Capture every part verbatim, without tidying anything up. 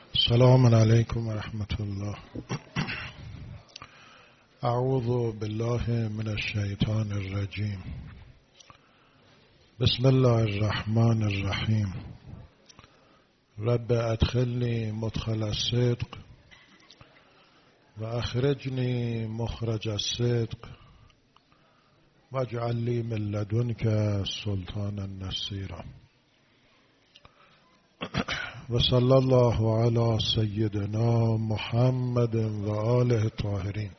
السلام علیکم و رحمت الله. اعوذ بالله من الشیطان الرجیم. بسم الله الرحمن الرحیم. رب ادخلنی مدخل الصدق و اخرجنی مخرج الصدق واجعل لی من لدنک سلطانا نصیرا. و صلی الله علی سیدنا محمد و آله الطاهرین.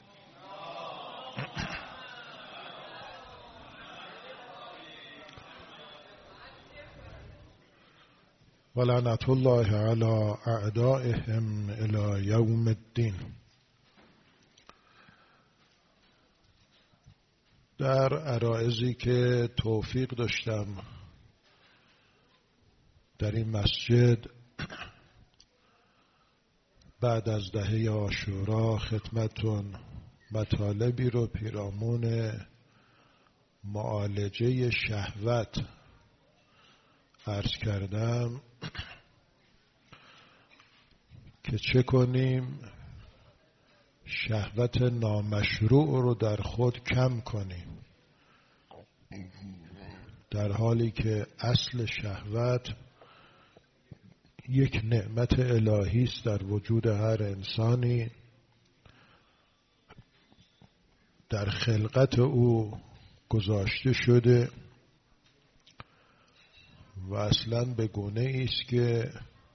و لعنت الله علی اعدائهم الی یوم الدین. در عرایضی که توفیق داشتم در این مسجد بعد از دهه عاشورا خدمتتون مطالبی رو پیرامون معالجه شهوت عرض کردم که چه کنیم شهوت نامشروع رو در خود کم کنیم، در حالی که اصل شهوت یک نعمت الهی است در وجود هر انسانی، در خلقت او گذاشته شده و اصلاً به گونه است که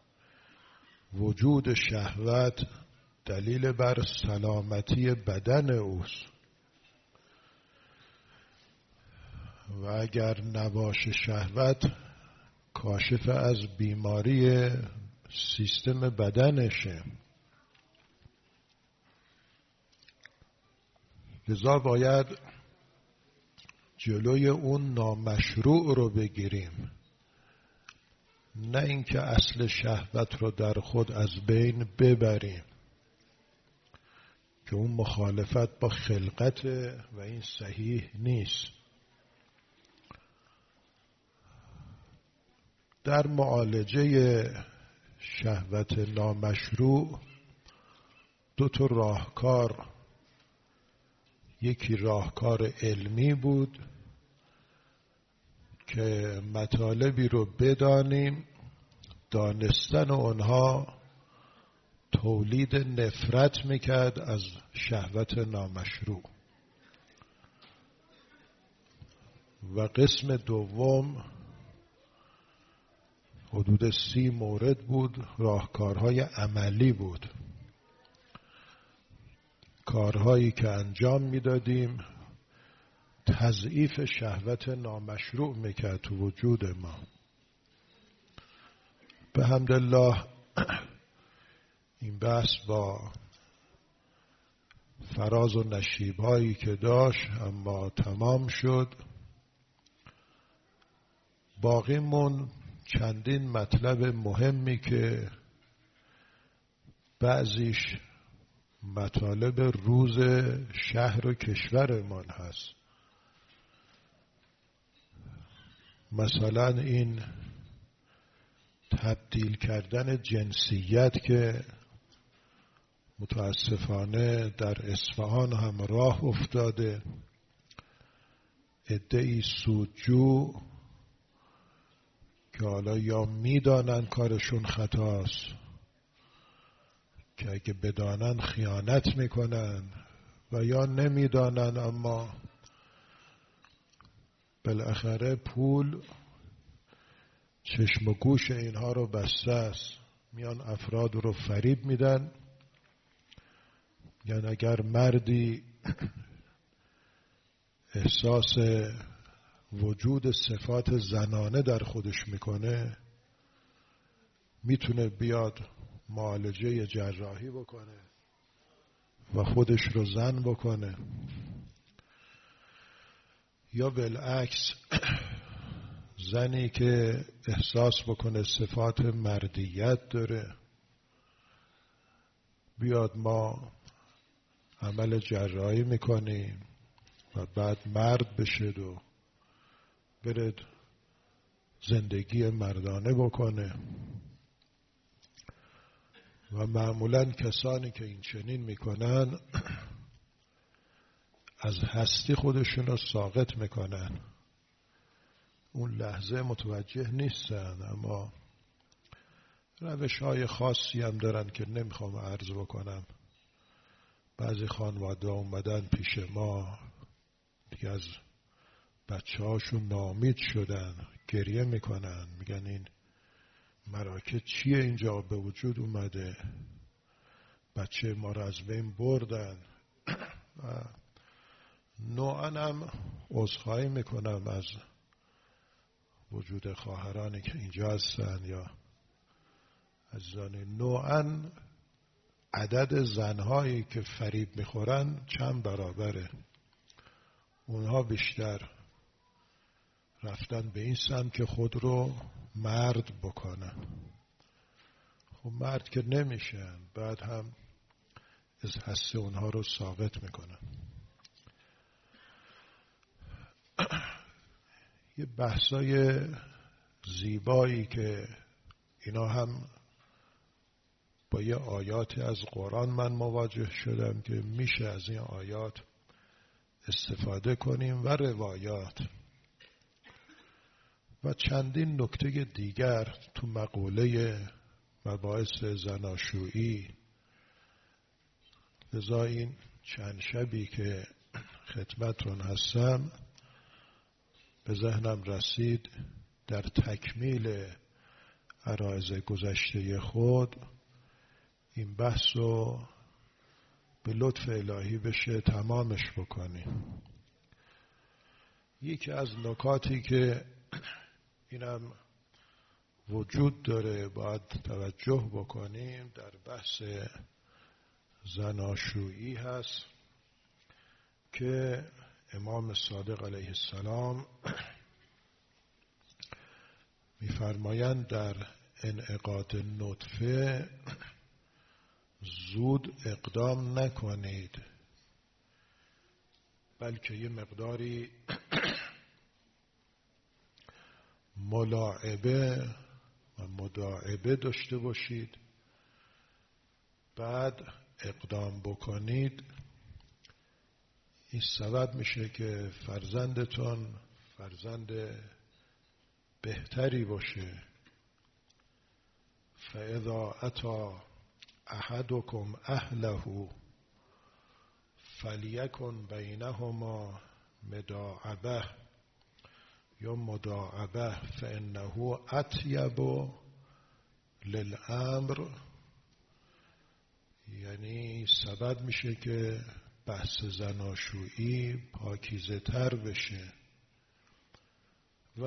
وجود شهوت دلیل بر سلامتی بدن اوست و اگر نباشه شهوت کاشف از بیماری سیستم بدنشه. لذا باید جلوی اون نامشروع رو بگیریم، نه اینکه اصل شهوت رو در خود از بین ببریم که اون مخالفت با خلقت و این صحیح نیست. در معالجه شهوت نامشروع دو تا راهکار، یکی راهکار علمی بود که مطالبی رو بدانیم، دانستن اونها تولید نفرت میکرد از شهوت نامشروع، و قسم دوم حدود سی مورد بود، راهکارهای عملی بود، کارهایی که انجام میدادیم تضعیف شهوت نامشروع میکرد تو وجود ما. به حمدالله این بحث با فراز و نشیبهایی که داشت اما تمام شد. باقیمون چندین مطلب مهمی که بعضیش مطالب روز شهر و کشورمان هست، مثلا این تبدیل کردن جنسیت که متاسفانه در اصفهان هم راه افتاده. عده‌ای سودجو که حالا یا میدانن کارشون خطاست که اگه بدانن خیانت میکنن، و یا نمیدانن اما بالاخره پول چشم و گوش اینها رو بسته است، میان افراد رو فریب میدن. یعنی اگر مردی احساس وجود صفات زنانه در خودش میکنه، میتونه بیاد معالجه جراحی بکنه و خودش رو زن بکنه، یا بالعکس زنی که احساس بکنه صفات مردیت داره بیاد ما عمل جراحی میکنیم و بعد مرد بشه و برد زندگی مردانه بکنه. و معمولا کسانی که این چنین میکنن از هستی خودشون رو ساقط میکنن، اون لحظه متوجه نیستن، اما روش های خاصی هم دارن که نمیخوام عرض بکنم. بعضی خانواده اومدن پیش ما دیگه از بچه هاشون ناامید شدن، گریه میکنن، میگن این مراکز چیه اینجا به وجود اومده، بچه ما رو از بین بردن. و نوعا هم عذرخواهی میکنم از وجود خواهرانی که اینجا هستن یا عزیزان. نوعا عدد زنهایی که فریب میخورن چند برابره. اونها بیشتر رفتن به این سمت که خود رو مرد بکنن. خب مرد که نمیشن، بعد هم از هسته اونها رو ساقط میکنن. یه بحثای زیبایی که اینا هم با یه آیات از قرآن من مواجه شدم که میشه از این آیات استفاده کنیم و روایات و چندین نکته دیگر تو مقوله مباحث زناشویی. لذا این چند شبی که خدمتون هستم به ذهنم رسید در تکمیل عرایض گذشته خود این بحث رو به لطف الهی بشه تمامش بکنیم. یکی از نکاتی که اینم وجود داره باید توجه بکنیم در بحث زناشویی هست که امام صادق علیه السلام می‌فرمایند در انعقاد نطفه زود اقدام نکنید، بلکه یه مقداری ملاعبه و مداعبه داشته باشید، بعد اقدام بکنید. این سبب میشه که فرزندتون فرزند بهتری باشه. فاذا اتی احدکم اهله فلیکن بینهما مداعبه یا مداعبه فانه اطیب للامر. یعنی سبب میشه که بحث زناشویی پاکیزه تر بشه و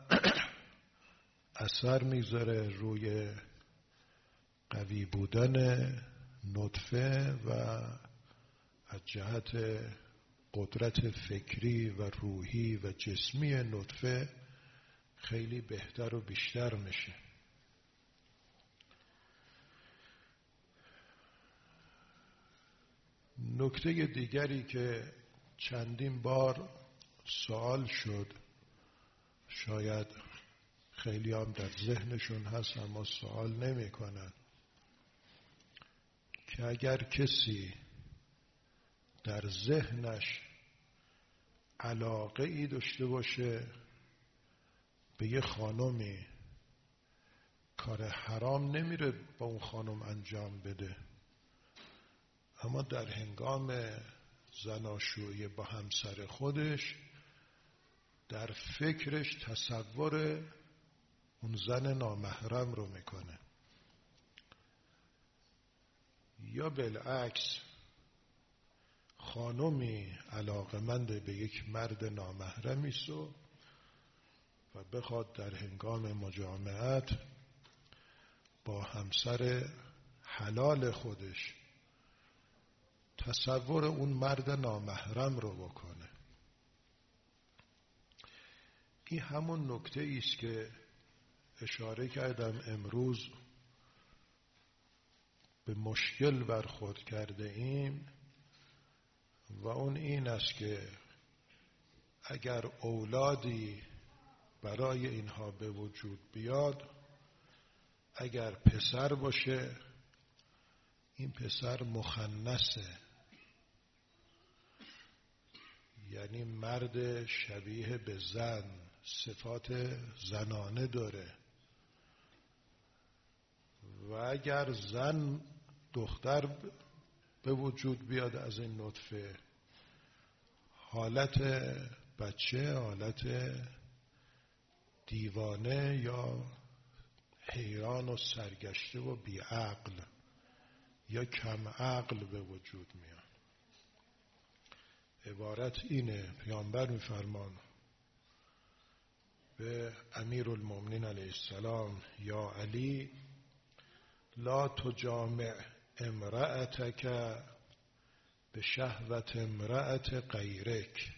اثر میذاره روی قوی بودن نطفه و از جهت قدرت فکری و روحی و جسمی نطفه خیلی بهتر و بیشتر میشه. نکته دیگری که چندین بار سوال شد، شاید خیلی هم در ذهنشون هست اما سوال نمی کنن، که اگر کسی در ذهنش علاقه ای داشته باشه به یه خانمی، کار حرام نمیره با اون خانم انجام بده، اما در هنگام زناشویی با همسر خودش در فکرش تصور اون زن نامحرم رو میکنه، یا بالعکس خانمی علاقمند به یک مرد نامحرمی است و بخواد در هنگام مجامعت با همسر حلال خودش تصور اون مرد نامحرم رو بکنه. این همون نکته ایست که اشاره کردم امروز به مشکل برخورد کرده ایم و اون این است که اگر اولادی برای اینها به وجود بیاد، اگر پسر باشه این پسر مخنثه، یعنی مرد شبیه به زن، صفات زنانه داره و اگر زن دختر به وجود بیاد از این نطفه، حالت بچه حالت دیوانه یا حیران و سرگشته و بیعقل یا کم عقل به وجود میاد. عبارت اینه. پیامبر میفرمان به امیرالمومنین علیه السلام یا علی لا تجامع امرأتک به شهوت امرأت غیرک.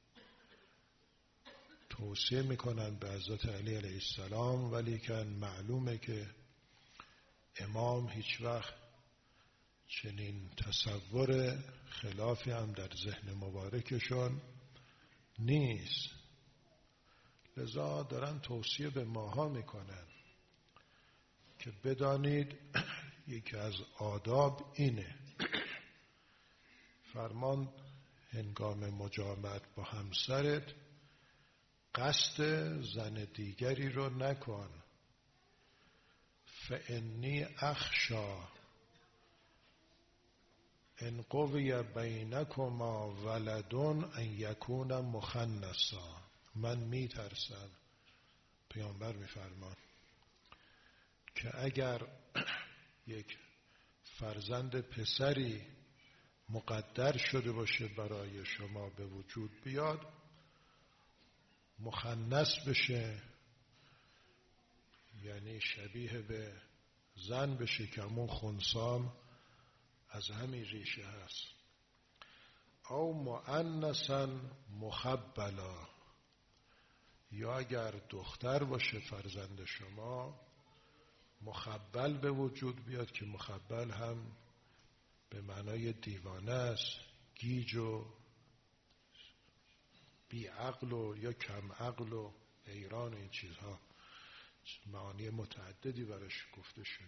توصیه میکنن به حضرت علی علیه السلام، ولی که معلومه که امام هیچ وقت چنین تصور خلافی هم در ذهن مبارکشون نیست، لذا دارن توصیه به ماها میکنن که بدانید یکی از آداب اینه. فرمان هنگام مجامعت با همسرت قصد زن دیگری رو نکن. فانی اخشا ان قوی بینکما ولدون ان یکون مخنثا. من میترسم، پیامبر میفرمان، که اگر یک فرزند پسری مقدر شده باشه برای شما به وجود بیاد، مخنث بشه، یعنی شبیه به زن بشه که همون خنثام از همین ریشه هست، او مؤنثا مخبلا، یا اگر دختر باشه فرزند شما مخبل به وجود بیاد، که مخبل هم به معنای دیوانه است، گیج و بی عقل و یا کم عقل و حیران، این چیزها معانی متعددی برش گفته شده.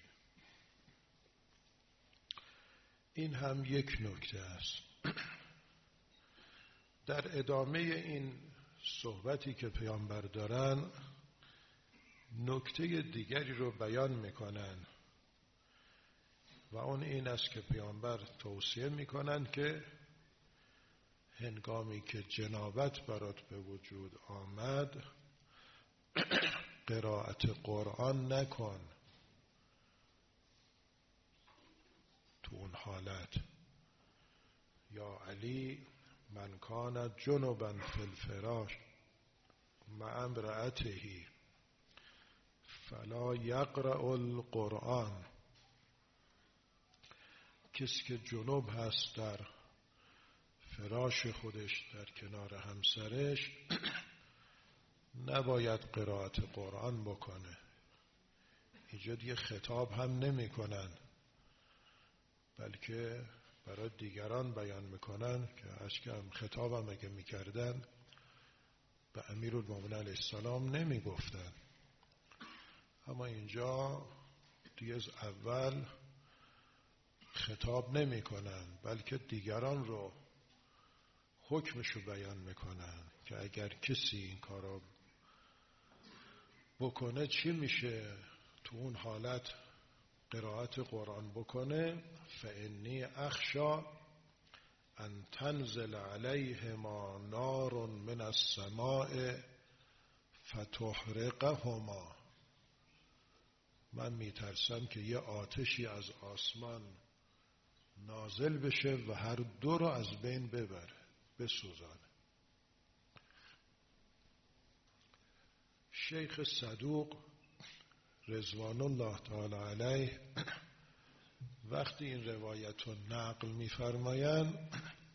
این هم یک نکته است. در ادامه این صحبتی که پیامبر دارن نکته دیگری رو بیان میکنن و اون این است که پیامبر توصیه میکنن که هنگامی که جنابت برات به وجود آمد قرائت قرآن نکن. تو اون حالت یا علی من کان جنبا فی الفراش مع امرأته فلا یقرأ القرآن. کسی که جنوب هست در فراش خودش در کنار همسرش نباید قرائت قرآن بکنه. اینجا دیگه خطاب هم نمی کنن، بلکه برای دیگران بیان میکنن که اشکم خطاب هم اگه میکردن به امیرالمومنین علیه السلام نمی گفتن. اما اینجا دیگه از اول خطاب نمی کنن، بلکه دیگران رو حکمشو بیان میکنن که اگر کسی این کارو بکنه چی میشه. تو اون حالت قرائت قرآن بکنه. فانی اخشا ان تنزل علیهما نار من السماء فتحرقهما. من میترسم که یه آتشی از آسمان نازل بشه و هر دو رو از بین ببره، بسوزانه. شیخ صدوق رضوان الله تعالی علیه وقتی این روایت رو نقل می‌فرمایند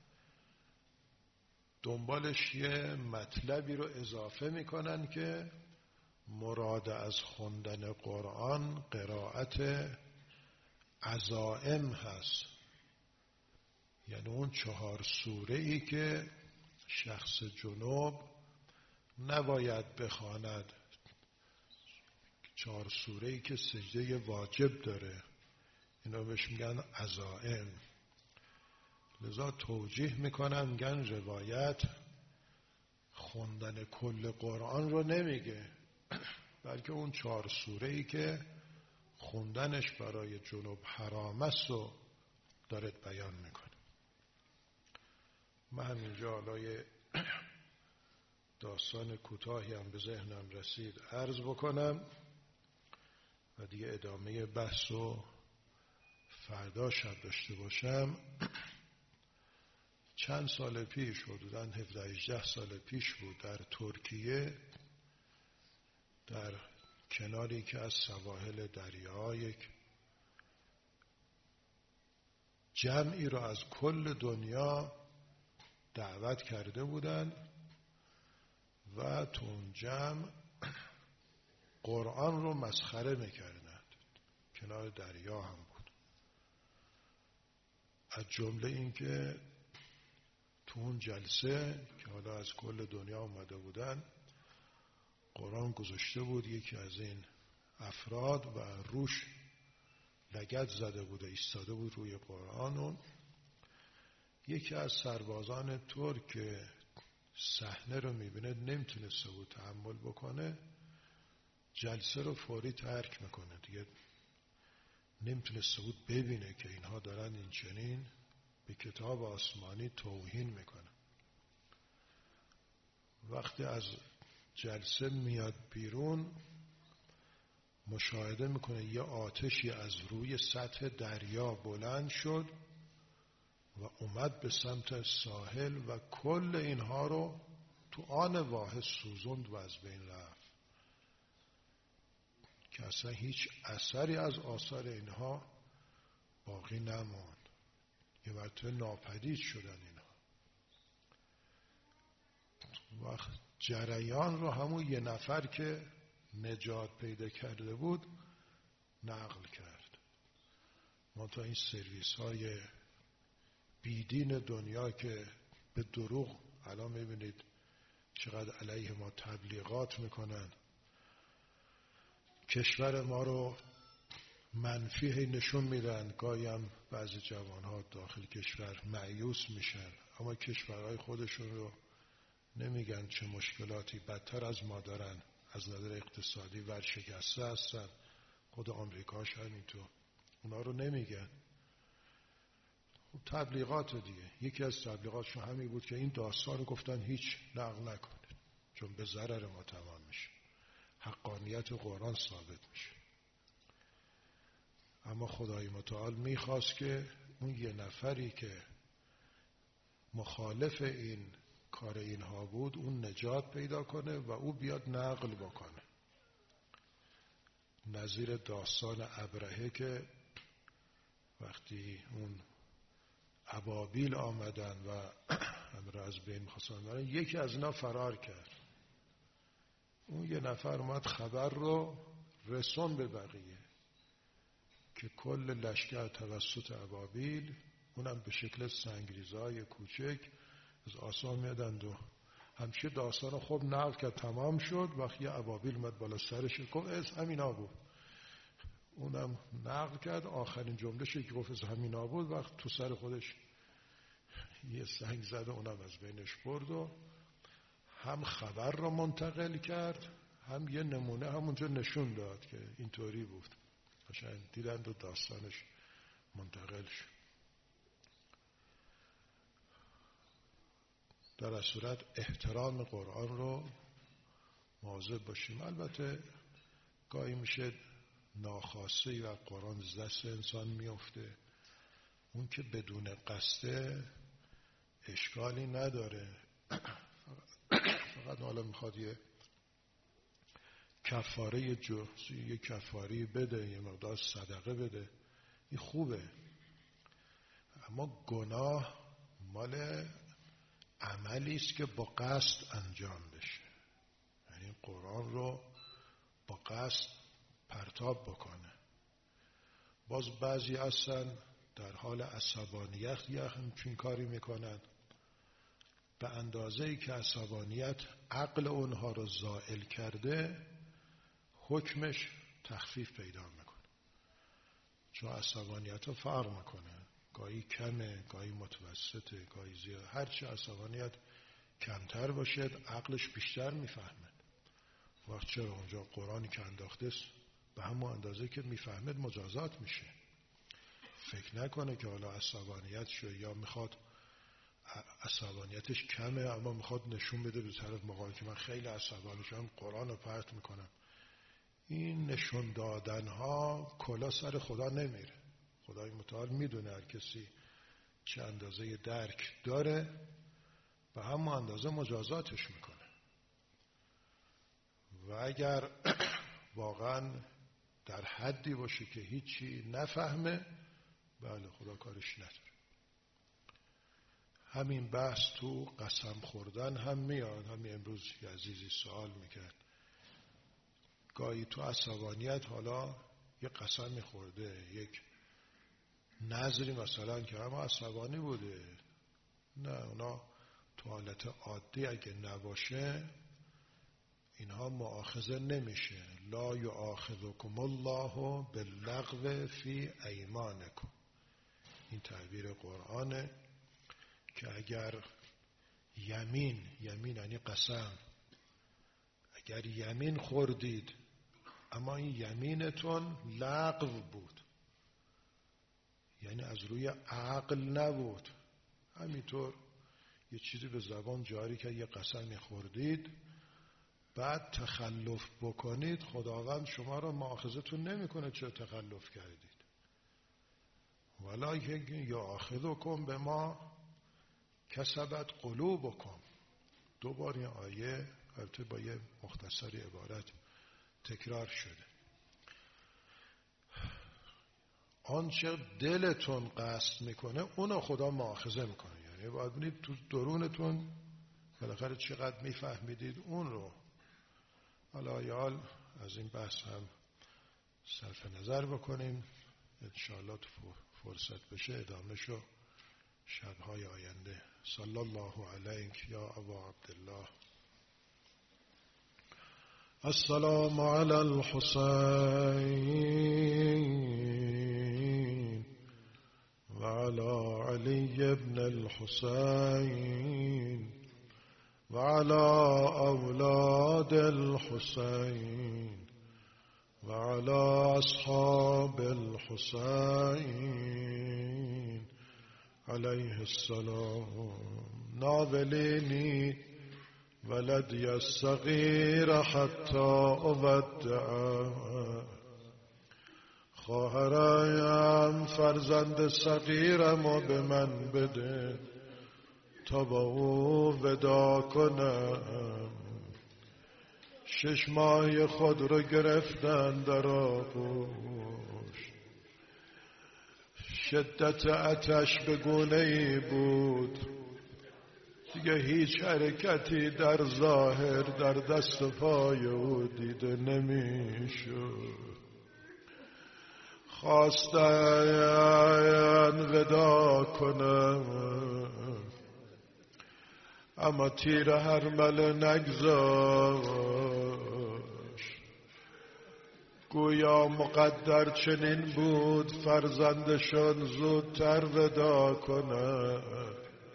دنبالش یه مطلبی رو اضافه میکنن که مراد از خوندن قرآن قرائت عزائم هست، یعنی اون چهار سوره ای که شخص جنوب نباید اینا بهش میگن عزائم. لذا توجیه میکنن، میگن روایت خوندن کل قرآن رو نمیگه، بلکه اون چهار سوره‌ای که خوندنش برای جنوب حرام است رو داره بیان میکنه. من همینجا حالا داستان کوتاهی هم به ذهنم رسید عرض بکنم و دیگه ادامه بحث رو فردا شب داشته باشم. چند سال پیش، حدوداً هفده هجده سال پیش بود، در ترکیه در کناری که از سواحل دریا یک جمعی را از کل دنیا دعوت کرده بودند و تو اون جمع قرآن رو مسخره میکردند. کنار دریا هم بود. از جمله این که تو اون جلسه که حالا از کل دنیا اومده بودن، قرآن گذاشته بود یکی از این افراد و روش لگد زده بود و ایستاده بود روی قرآن و یکی از سربازان ترک که صحنه رو میبینه نمیتونسته بود تحمل بکنه، جلسه رو فوری ترک میکنه. دیگه نمیتونسته بود ببینه که اینها دارن این چنین به کتاب آسمانی توهین میکنه. وقتی از جلسه میاد بیرون مشاهده میکنه یه آتشی از روی سطح دریا بلند شد و اومد به سمت ساحل و کل اینها رو تو آن واحد سوزوند و از بین رفت که اصلا هیچ اثری از آثار اینها باقی نماند. یه مرتبه ناپدید شدن اینها. وقت جریان رو همون یه نفر که نجات پیدا کرده بود نقل کرد. ما تا این سرویس های بیدین دنیا که به دروغ الان میبینید چقدر علیه ما تبلیغات میکنن، کشور ما رو منفی نشون میدن، گاهی هم بعضی جوانها داخل کشور مایوس میشن، اما کشورهای خودشون رو نمیگن چه مشکلاتی بدتر از ما دارن، از نظر اقتصادی ورشکسته هستن، خود آمریکاش همینطور، اونا رو نمیگن. تبلیغات دیگه. یکی از تبلیغاتشون همین بود که این داستان رو گفتن هیچ نقل نکنید چون به ضرر ما تمام میشه، حقانیت قرآن ثابت میشه. اما خدای متعال میخواست که اون یه نفری که مخالف این کار اینها بود اون نجات پیدا کنه و او بیاد نقل بکنه. نظیر داستان ابرهه که وقتی اون ابابیل آمدن و همه را از بین خواستن برن، یکی از اینا فرار کرد. اون یه نفر اومد خبر رو رسون به بقیه که کل لشکر توسط ابابیل، اونم به شکل سنگریزهای کوچک، از آسمان میادند و همشه داستان خوب نقل کرد. تمام شد. وقتی ابابیل اومد بالا سرش گفت از همینا بود، اونم نقل کرد. آخرین جمله‌ش که گفت از همینا بود، وقت تو سر خودش یه سنگ زد و اونم از بینش برد و هم خبر را منتقل کرد هم یه نمونه همونجا نشون داد که اینطوری بود. قشنگ دیدند و داستانش منتقل شد. در صورت احترام قرآن رو مواظب باشیم. البته گاهی میشه ناخواسته و قرآن از دست انسان میفته، اون که بدون قصده اشکالی نداره. فقط حالا میخواد یه کفاره جزئی، یه کفاری بده، یه مقدار صدقه بده، این خوبه. اما گناه مال عملی است که با قصد انجام بشه، یعنی قرآن رو با قصد پرتاب بکنه. باز بعضی هستن در حال عصبانیت یه همچین کاری میکنن، به اندازه‌ای که عصبانیت عقل اونها رو زائل کرده حکمش تخفیف پیدا میکنه. چون عصبانیت رو فرق میکنه، گاهی کمه، گاهی متوسطه، گاهی زیاد. هرچی عصبانیت کمتر باشد عقلش بیشتر میفهمه. وقت چرا اونجا قرآنی که انداخته است به همون اندازه که میفهمد مجازات میشه. فکر نکنه که حالا عصبانیت شو یا میخواد عصبانیتش کمه اما میخواد نشون بده به طرف مقابل که من خیلی عصبانی شدم قرآن رو پرت میکنم. این نشون دادن ها کلا سر خدا نمیره. خدای متعال میدونه هر کسی چه اندازه درک داره به همون اندازه مجازاتش میکنه. و اگر واقعا در حدی باشه که هیچی نفهمه، بله خدا کارش نداره. همین بحث تو قسم خوردن هم میاد. همین امروز یه عزیزی سوال میکرد گاهی تو عصبانیت حالا یه قسم میخورده، یک نظری مثلا که همه عصبانی بوده، نه اونا تو حالت عادی اگه نباشه اینها مؤاخذه نمیشه. لا یؤاخذکم الله باللغو فی ایمانکم. این تعبیر قرآنه که اگر یمین، یمین یعنی قسم، اگر یمین خوردید اما این یمینتون لغو بود، یعنی از روی عقل نبود، همینطور یه چیزی به زبان جاری که یه قسمی خوردید بعد تخلف بکنید، خداوند شما را مؤاخذتون نمیکنه چرا تخلف کردید. ولکن یؤاخذکم بما کسبت قلوبکم. دو بار این آیه البته با یه مختصری عبارت تکرار شده. آنچه دلتون قصد میکنه اونو خدا مؤاخذه میکنه. یعنی باید ببینید تو درونتون بالاخره چقدر میفهمیدید اون رو. حالا یال از این بحث هم صرف نظر بکنیم، انشاءالله تو فرصت بشه ادامه شو شبهای آینده. صلی الله علیک یا ابا عبدالله. السلام علی الحسین و علی علی ابن الحسین و علی اولاد الحسین و علی اصحاب الحسین علیه السلام. ناولینی ولدی الصغیر حتی اودعه. خواهرم فرزند صغیرم و به من بده تا با او ودا کنم. شش ماه خود رو گرفتن در آغوش، شدت آتش به گونه‌ای بود دیگه هیچ حرکتی در ظاهر در دست و پای او دیده نمیشد. خواستن ودا کنم اما تیر هرمله نگذاشت. گویا مقدر چنین بود فرزندشان زودتر ودا کنند.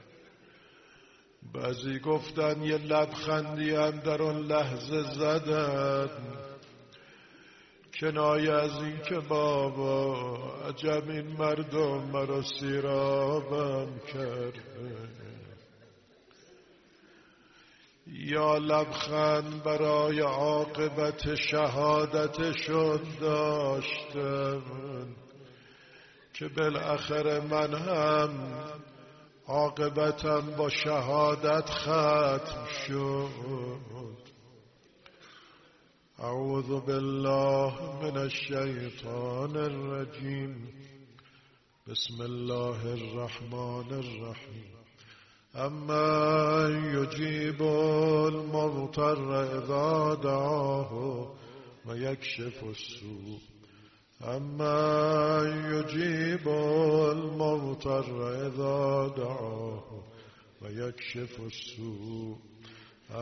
بعضی گفتن یه لبخندی هم در اون لحظه زدن کنایه از این که بابا عجب این مردم مرا سیرابم کرده. یا لبخند برای عاقبت شهادتشون داشتم که بالاخره من هم عاقبتم با شهادت ختم شد. اعوذ بالله من الشیطان الرجیم. بسم الله الرحمن الرحیم. اما یجیب المضطر اذا دعاه و یکشف السوء. اما یجیب المضطر اذا دعاه و یکشف السوء.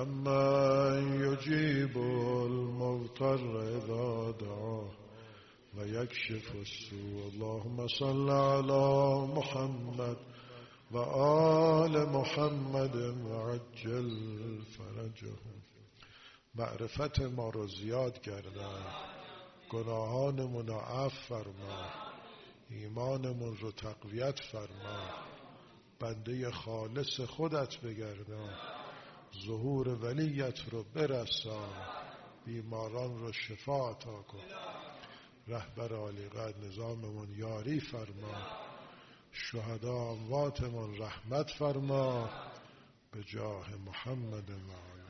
اما یجیب المضطر اذا دعاه و یکشف السوء. اللهم صل علی محمد و آل محمد و عجل فرجهم. معرفت ما رو زیاد گردن، گناهانمون رو عفو فرما، ایمانمون رو تقویت فرما، بنده خالص خودت بگردان، ظهور ولیت رو برسان، بیماران رو شفا عطا کن. رهبر عالی قدر نظاممون یاری فرما، شهدا امواتمون رحمت فرما، به جاه محمد و